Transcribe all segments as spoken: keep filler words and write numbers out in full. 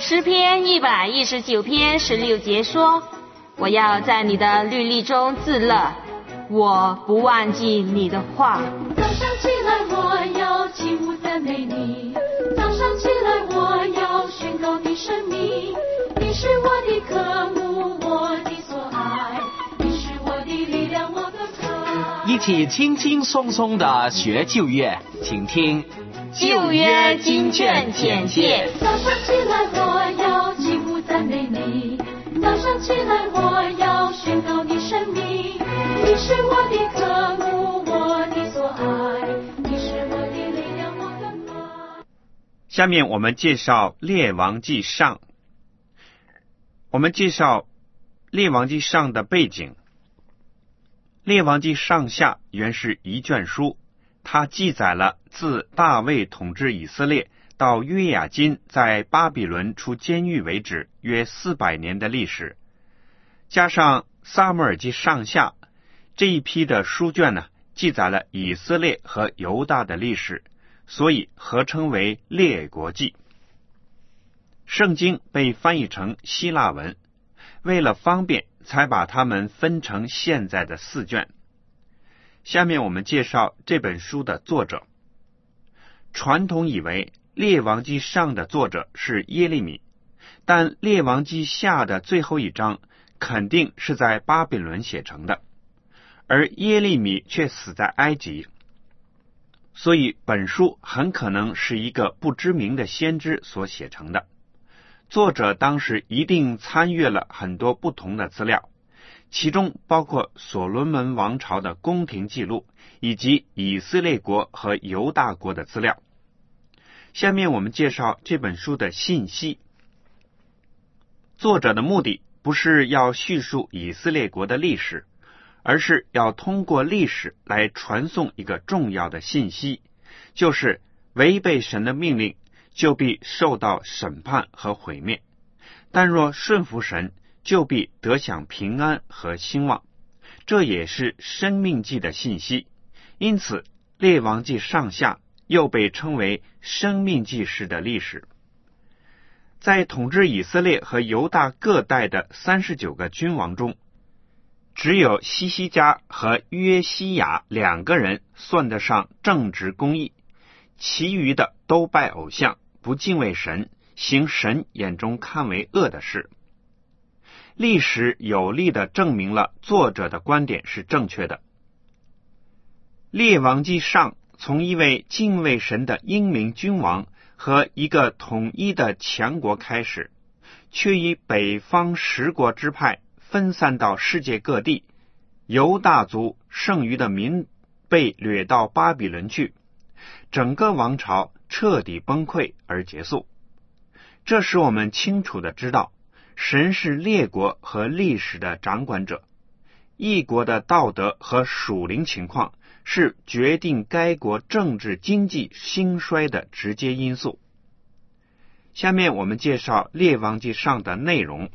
诗篇一百一十九篇十六节说，我要在你的律例中自乐，我不忘记你的话。 早上起来我要起舞赞美你，早上起来我要宣告你生命，你是我的科目，我的所爱，你是我的力量，我的爱。 一起轻轻松松的学旧约，请听旧约经卷简介。 早上起来我要起舞赞美你，早上起来我要宣告你生命，你是我的科目，我的所爱，你是我的力量，我的爱。 下面我们介绍列王记上。我们介绍列王记上的背景。列王记上下原是一卷书，它记载了自大卫统治以色列到约雅斤在巴比伦出监狱为止约四百年的历史，加上撒母耳记上下这一批的书卷呢，记载了以色列和犹大的历史，所以合称为列国记。圣经被翻译成希腊文，为了方便才把它们分成现在的四卷。下面我们介绍这本书的作者。传统以为列王记上的作者是耶利米，但列王记下的最后一章肯定是在巴比伦写成的，而耶利米却死在埃及，所以本书很可能是一个不知名的先知所写成的。作者当时一定参阅了很多不同的资料，其中包括所罗门王朝的宫廷记录，以及以色列国和犹大国的资料。下面我们介绍这本书的信息。作者的目的不是要叙述以色列国的历史，而是要通过历史来传送一个重要的信息，就是违背神的命令就必受到审判和毁灭，但若顺服神就必得享平安和兴旺。这也是生命记的信息，因此列王记上下又被称为生命记式的历史。在统治以色列和犹大各代的三十九个君王中，只有西西家和约西亚两个人算得上正直公义，其余的都拜偶像，不敬畏神，行神眼中看为恶的事。历史有力地证明了作者的观点是正确的。列王记上从一位敬畏神的英明君王和一个统一的强国开始，却以北方十国支派分散到世界各地，犹大族剩余的民被掠到巴比伦去，整个王朝彻底崩溃而结束。这使我们清楚地知道，神是列国和历史的掌管者，一国的道德和属灵情况是决定该国政治经济兴衰的直接因素。下面我们介绍列王记上的内容。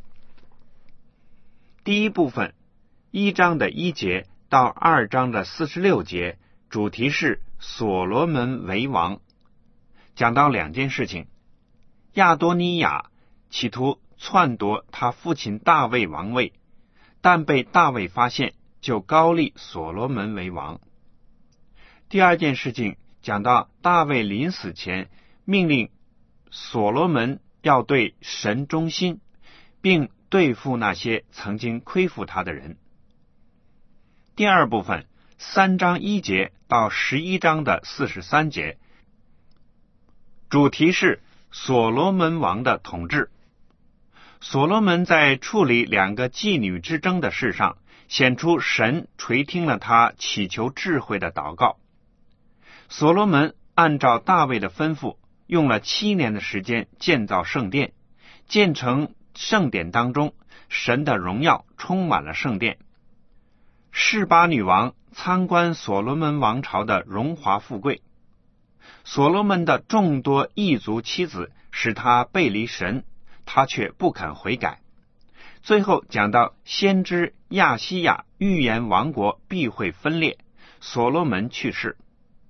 第一部分，一章的一节到二章的四十六节，主题是所罗门为王，讲到两件事情。亚多尼亚企图篡夺他父亲大卫王位，但被大卫发现，就高立所罗门为王。第二件事情讲到大卫临死前命令所罗门要对神忠心，并对付那些曾经亏负他的人。第二部分，三章一节到十一章的四十三节，主题是所罗门王的统治。所罗门在处理两个妓女之争的事上，显出神垂听了他祈求智慧的祷告。所罗门按照大卫的吩咐，用了七年的时间建造圣殿，建成圣殿当中，神的荣耀充满了圣殿。示巴女王参观所罗门王朝的荣华富贵，所罗门的众多异族妻子使他背离神，他却不肯悔改。最后讲到先知亚西亚预言王国必会分裂，所罗门去世。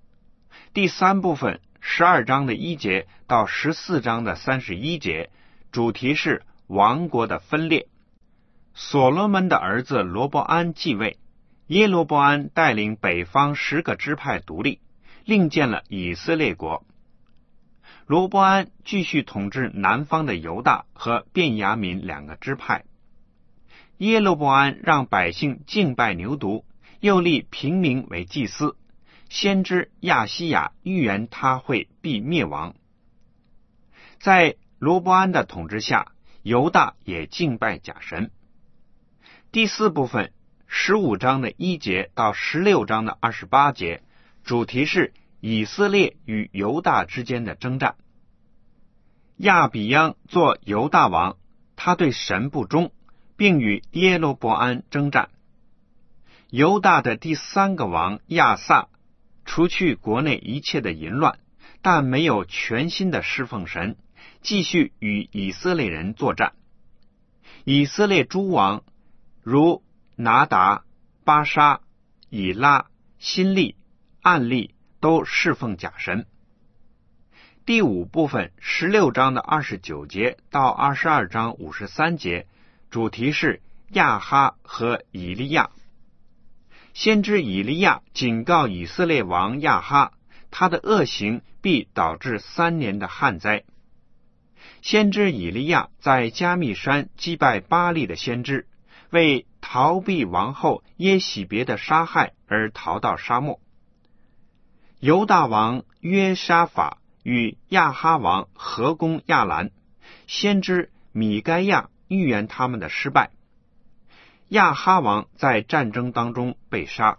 第三部分十二章的一节到十四章的三十一节， 主题是王国的分裂。所罗门的儿子罗伯安继位，耶罗伯安带领北方十个支派独立，另建了以色列国。罗伯安继续统治南方的犹大和便雅悯两个支派。耶罗伯安让百姓敬拜牛犊，又立平民为祭司，先知亚西亚预言他会必灭亡。在罗伯安的统治下，犹大也敬拜假神。第四部分十五章的一节到十六章的二十八节，主题是以色列与犹大之间的征战。亚比央做犹大王，他对神不忠，并与耶罗伯安征战。犹大的第三个王亚撒，除去国内一切的淫乱，但没有全心的侍奉神，继续与以色列人作战。以色列诸王如拿达、巴沙、以拉、辛利、暗利都侍奉假神。第五部分十六章的二十九节到二十二章五十三节，主题是亚哈和以利亚。先知以利亚警告以色列王亚哈，他的恶行必导致三年的旱灾。先知以利亚在加密山击败巴力的先知，为逃避王后耶喜别的杀害而逃到沙漠。犹大王约沙法与亚哈王合攻亚兰，先知米该亚预言他们的失败。亚哈王在战争当中被杀。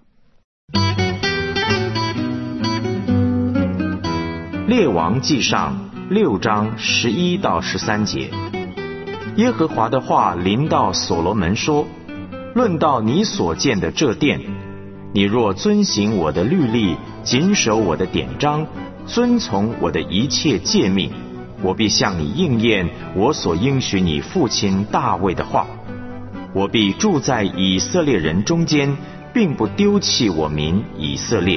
列王记上六章十一到十三节，耶和华的话临到所罗门说：论到你所建的这殿，你若遵行我的律例，谨守我的典章，遵从我的一切诫命，我必向你应验我所应许你父亲大卫的话。我必住在以色列人中间，并不丢弃我民以色列。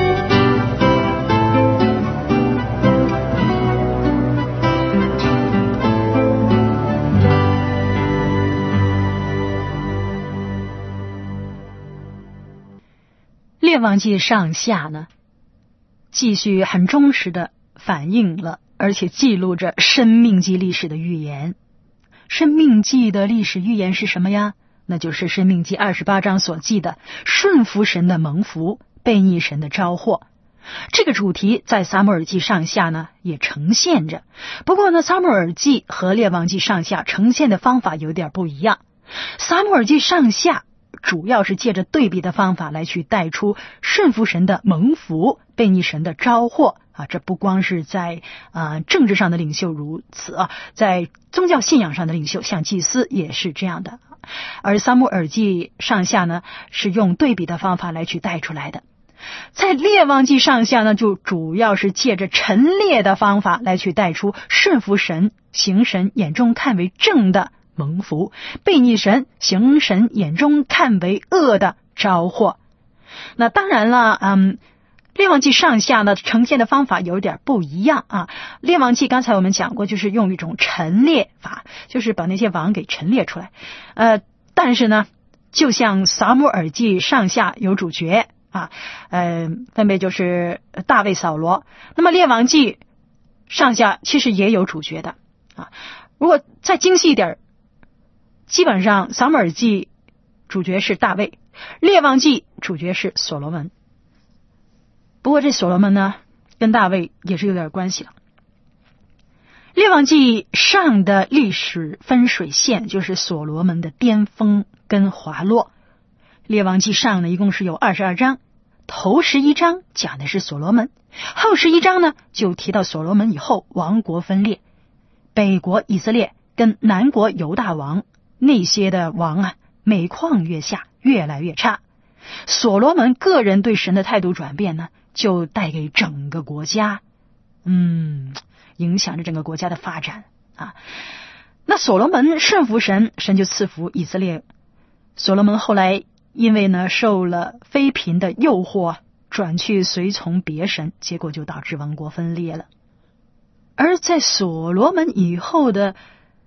列王记上下呢，继续很忠实的反映了，而且记录着申命记历史的预言。申命记的历史预言是什么呀？那就是申命记二十八章所记的顺服神的蒙福，悖逆神的招祸。这个主题在撒母耳记上下呢也呈现着，不过呢，撒母耳记和列王记上下呈现的方法有点不一样。撒母耳记上下主要是借着对比的方法来去带出顺服神的蒙福，悖逆神的招祸啊。这不光是在啊、呃、政治上的领袖如此啊，在宗教信仰上的领袖，像祭司也是这样的。而撒母耳记上下呢，是用对比的方法来去带出来的。在列王记上下呢，就主要是借着陈列的方法来去带出顺服神、行神眼中看为正的蒙福，悖逆神、行神眼中看为恶的招祸。那当然了，嗯，列王记上下呢呈现的方法有点不一样啊。列王记刚才我们讲过，就是用一种陈列法，就是把那些王给陈列出来。呃，但是呢，就像撒母耳记上下有主角啊，呃，分别就是大卫、扫罗。那么列王记上下其实也有主角的啊。如果再精细一点，基本上撒母耳记主角是大卫，列王记主角是所罗门。不过这所罗门呢，跟大卫也是有点关系了。列王记上的历史分水线就是所罗门的巅峰跟滑落。列王记上呢，一共是有二十二章，头十一章讲的是所罗门，后十一章呢就提到所罗门以后王国分裂，北国以色列跟南国犹大王，那些的王啊，每况愈下，越来越差。所罗门个人对神的态度转变呢，就带给整个国家，嗯，影响着整个国家的发展啊。那所罗门顺服神，神就赐福以色列。所罗门后来因为呢受了妃嫔的诱惑，转去随从别神，结果就导致王国分裂了。而在所罗门以后的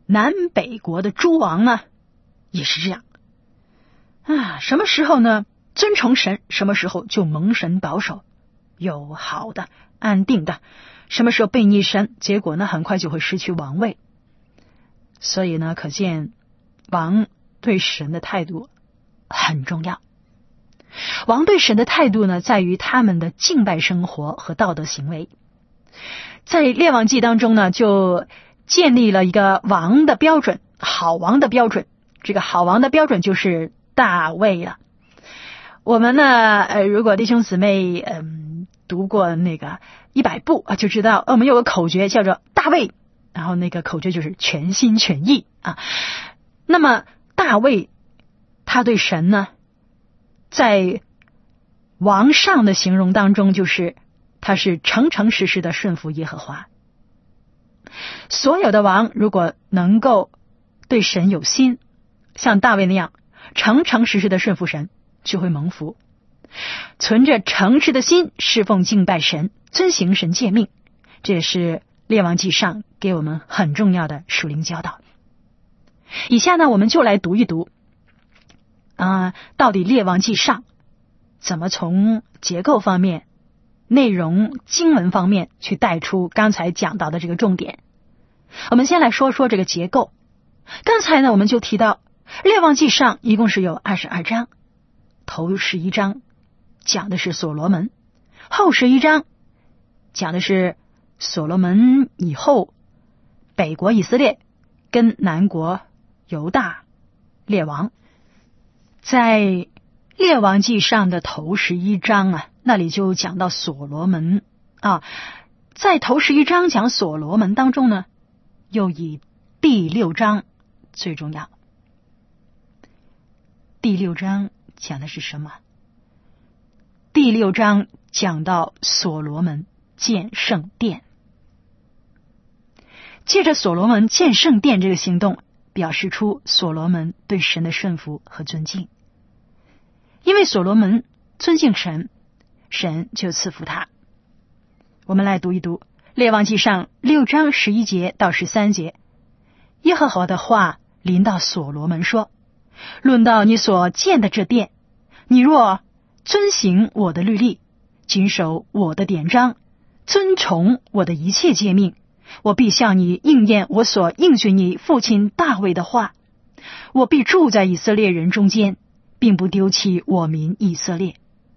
南北国的诸王呢，也是这样啊。什么时候呢尊崇神，什么时候就蒙神保守，有好的安定的；什么时候背逆神，结果呢很快就会失去王位。所以呢，可见王对神的态度很重要。王对神的态度呢，在于他们的敬拜生活和道德行为。在列王记当中呢，就建立了一个王的标准，好王的标准。这个好王的标准就是大卫了。我们呢，呃，如果弟兄姊妹嗯、呃、读过那个一百部啊，就知道我们有个口诀叫做大卫，然后那个口诀就是全心全意啊。那么大卫他对神呢，在王上的形容当中，就是他是诚诚实实的顺服耶和华。所有的王如果能够对神有心，像大卫那样诚诚实实的顺服神，就会蒙福。存着诚实的心侍奉敬拜神，遵行神诫命，这也是列王记上给我们很重要的属灵教导。以下呢，我们就来读一读啊、呃，到底列王记上怎么从结构方面、内容经文方面去带出刚才讲到的这个重点。我们先来说说这个结构。刚才呢，我们就提到列王记上一共是有二十二章，头十一章讲的是所罗门，后十一章讲的是所罗门以后北国以色列跟南国犹大列王。在列王记上的头十一章啊，那里就讲到所罗门啊。在头十一章讲所罗门当中呢，又以第六章最重要。第六章讲的是什么？第六章讲到所罗门建圣殿。借着所罗门建圣殿这个行动，表示出所罗门对神的顺服和尊敬。因为所罗门尊敬神，神就赐福他。我们来读一读列王记上六章十一节到十三节。耶和华的话临到所罗门说，论到你所建的这殿，你若遵行我的律例，谨守我的典章，遵从我的一切诫命，我必向你应验我所应许你父亲大卫的话。我必住在以色列人中间，并不丢弃我民以色列。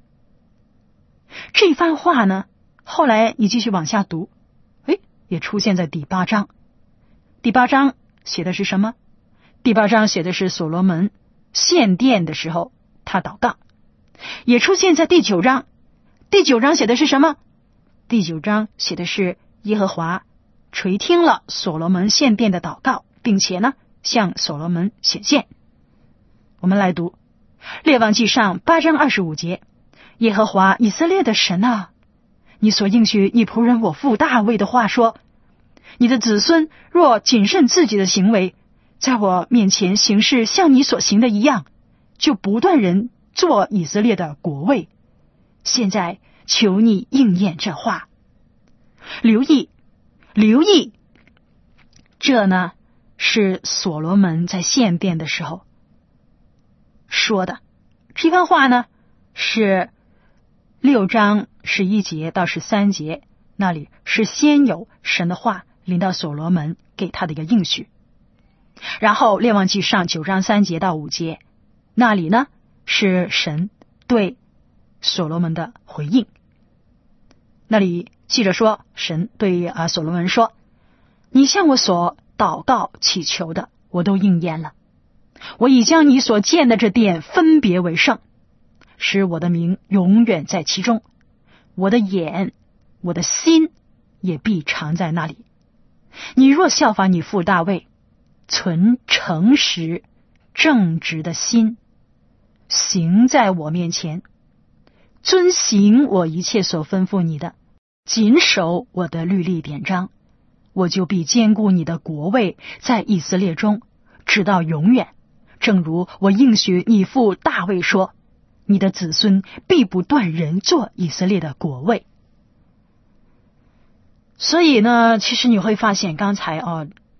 这番话呢，后来你继续往下读，诶，也出现在第八章。第八章写的是什么？第八章写的是所罗门献殿的时候他祷告。也出现在第九章。第九章写的是什么？第九章写的是耶和华垂听了所罗门献殿的祷告，并且呢向所罗门显现。我们来读列王记上八章二十五节。耶和华以色列的神啊，你所应许你仆人我父大卫的话说，你的子孙若谨慎自己的行为，在我面前行事像你所行的一样，就不断人做以色列的国位。现在求你应验这话。留意留意这呢是所罗门在献殿的时候说的。这番话呢是六章十一节到十三节，那里是先有神的话临到所罗门给他的一个应许。然后列王记上九章三节到五节，那里呢是神对所罗门的回应。那里记着说，神对啊所罗门说，你向我所祷告祈求的我都应验了，我已将你所建的这殿分别为圣，使我的名永远在其中，我的眼我的心也必常在那里。你若效法你父大卫，存诚实正直的心，行在我面前，遵行我一切所吩咐你的，谨守我的律例典章，我就必坚固你的国位在以色列中，直到永远。正如我应许你父大卫说，你的子孙必不断人做以色列的国位。所以呢，其实你会发现刚才哦，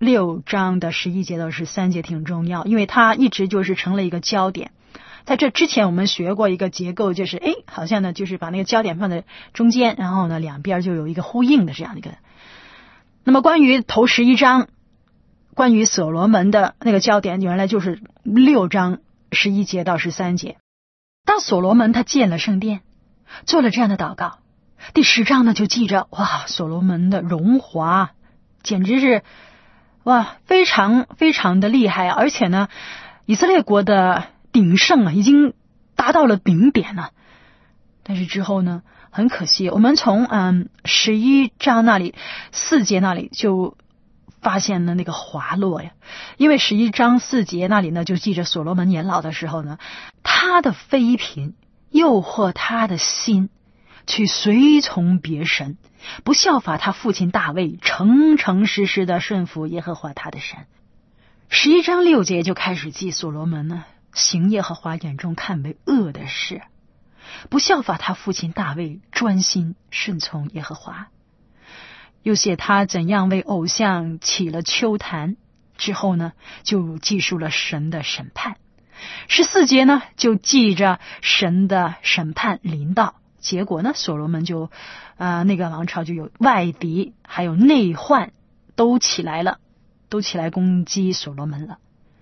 六章的十一节到十三节挺重要，因为它一直就是成了一个焦点。在这之前我们学过一个结构，就是哎，好像呢就是把那个焦点放在中间，然后呢两边就有一个呼应的这样一个。那么关于头十一章，关于所罗门的那个焦点，原来就是六章十一节到十三节。当所罗门他建了圣殿，做了这样的祷告，第十章呢就记着，哇，所罗门的荣华简直是哇非常非常的厉害啊！而且呢，以色列国的鼎盛啊，已经达到了顶点了。但是之后呢，很可惜，我们从嗯十一章那里四节那里就发现了那个滑落呀。因为十一章四节那里呢，就记着所罗门年老的时候呢，他的妃嫔诱惑他的心，去随从别神，不效法他父亲大卫，诚诚实实的顺服耶和华他的神。十一章六节就开始记所罗门呢行耶和华眼中看为恶的事，不效法他父亲大卫，专心顺从耶和华。又写他怎样为偶像起了丘坛，之后呢就记述了神的审判。十四节呢就记着神的审判临到，结果呢所罗门就呃那个王朝就有外敌还有内患都起来了，都起来攻击所罗门了。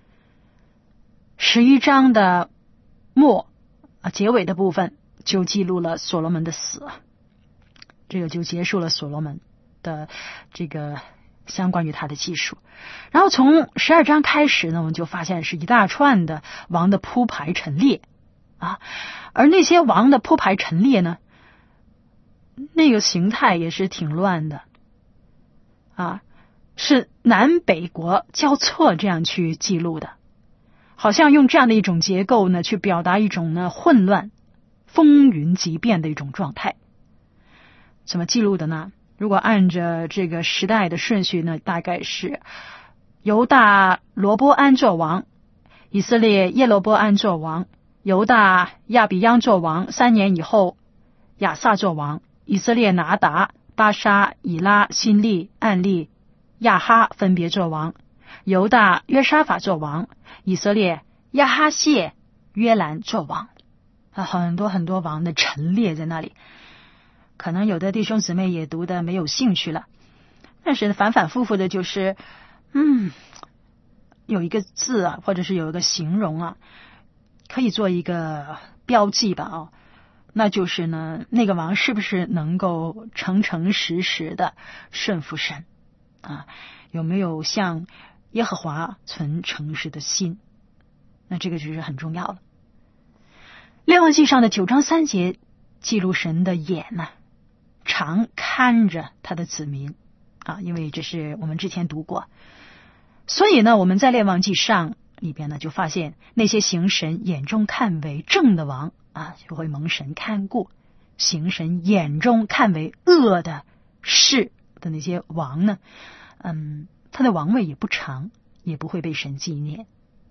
十一章的末啊结尾的部分就记录了所罗门的死，这个就结束了所罗门的这个相关于他的记述。然后从十二章开始呢，我们就发现是一大串的王的铺排陈列啊，而那些王的铺排陈列呢，那个形态也是挺乱的啊，是南北国交错这样去记录的，好像用这样的一种结构呢，去表达一种呢混乱、风云急变的一种状态。怎么记录的呢？如果按着这个时代的顺序呢，大概是犹大罗波安做王，以色列耶罗波安做王，犹大亚比央做王，三年以后亚撒做王，以色列拿达、巴沙、以拉、辛利、暗利、亚哈分别做王，犹大约沙法做王，以色列亚哈谢、约兰做王。啊，很多很多王的陈列在那里，可能有的弟兄姊妹也读的没有兴趣了，但是反反复复的就是嗯，有一个字啊，或者是有一个形容啊，可以做一个标记吧哦，那就是呢，那个王是不是能够诚诚实实的顺服神啊？有没有向耶和华存诚实的心？那这个就是很重要了。列王记上的九章三节记录神的眼呢、啊，常看着他的子民啊，因为这是我们之前读过，所以呢，我们在列王记上里边呢，就发现那些行神眼中看为正的王啊，就会蒙神看顾；行神眼中看为恶的事的那些王呢，嗯，他的王位也不长，也不会被神纪念。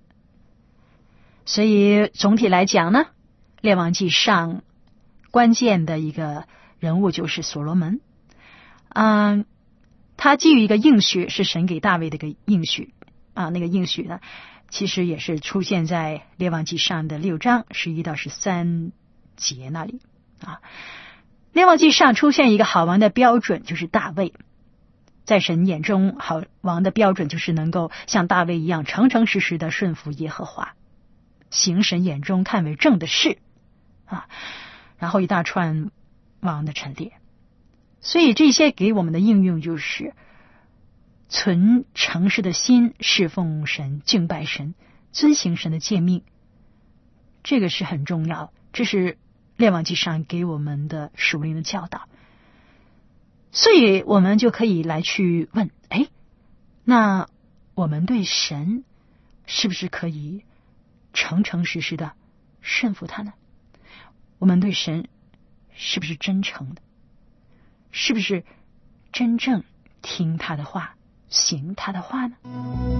所以总体来讲呢，列王记上关键的一个人物就是所罗门。嗯，他基于一个应许，是神给大卫的一个应许啊，那个应许呢，其实也是出现在列王记上的六章十一到十三节那里啊。列王记上出现一个好王的标准，就是大卫。在神眼中，好王的标准就是能够像大卫一样诚诚实实的顺服耶和华，行神眼中看为正的事啊。然后一大串王的陈列，所以这些给我们的应用就是存诚实的心，侍奉神，敬拜神，遵行神的诫命，这个是很重要，这是列王记上给我们的属灵的教导。所以我们就可以来去问，哎，那我们对神是不是可以诚诚实实的顺服他呢？我们对神是不是真诚的？是不是真正听他的话，行他的话呢？